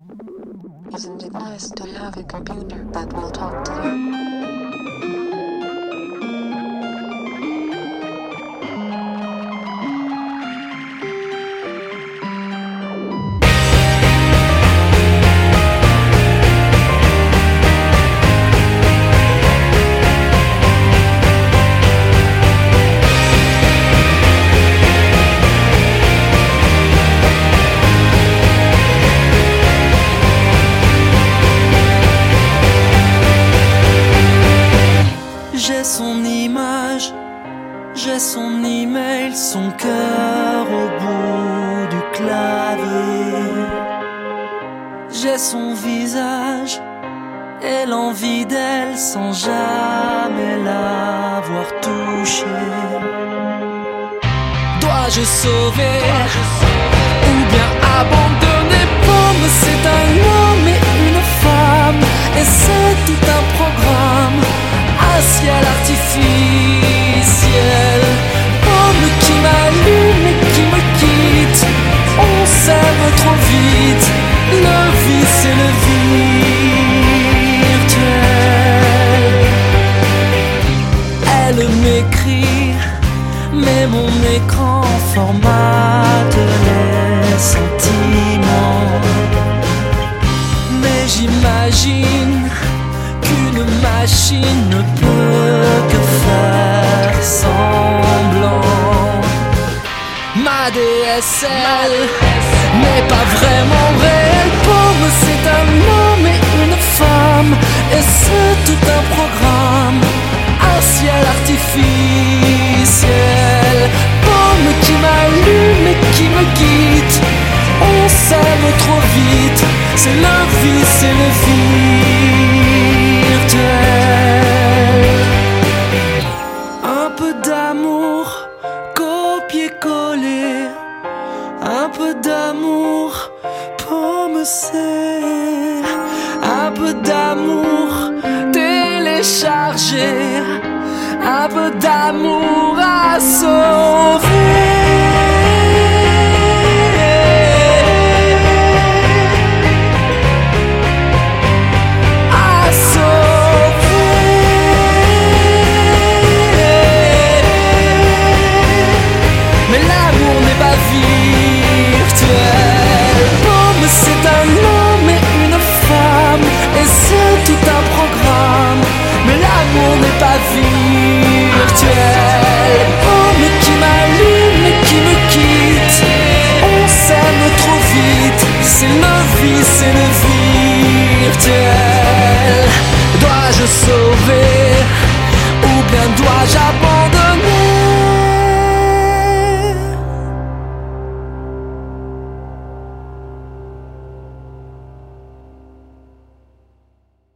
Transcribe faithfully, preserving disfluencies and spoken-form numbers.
Isn't it nice to have a computer that will talk to you? J'ai son image, j'ai son email, son cœur au bout du clavier. J'ai son visage et l'envie d'elle sans jamais l'avoir touchée. Dois-je sauver ou bien abandonner? Pomme, c'est un homme et une femme, et c'est tout un programme. Un ciel artificiel, pomme qui m'allume et qui me quitte. On s'aime trop vite, le vice et le virtuel. Elle m'écrit, mais mon écran formate les sentiments. Mais j'imagine qu'une machine ne peut que faire semblant. Ma D S L n'est pas vraiment réelle. Pomme, c'est un homme et une femme, et c'est tout un programme. Un ciel artificiel, pomme qui m'allume et qui me quitte. On s'aime trop vite, c'est le vice et le virtuel. Un peu d'amour, copier-coller. Un peu d'amour, pomme, c'est un peu d'amour, télécharger. Un peu d'amour à sauver. Pomme, c'est un homme et une femme, et c'est tout un programme. Mais l'amour n'est pas virtuel. Pomme qui m'allume et qui me quitte. On s'aime trop vite, c'est le vice et le virtuel. Dois-je sauver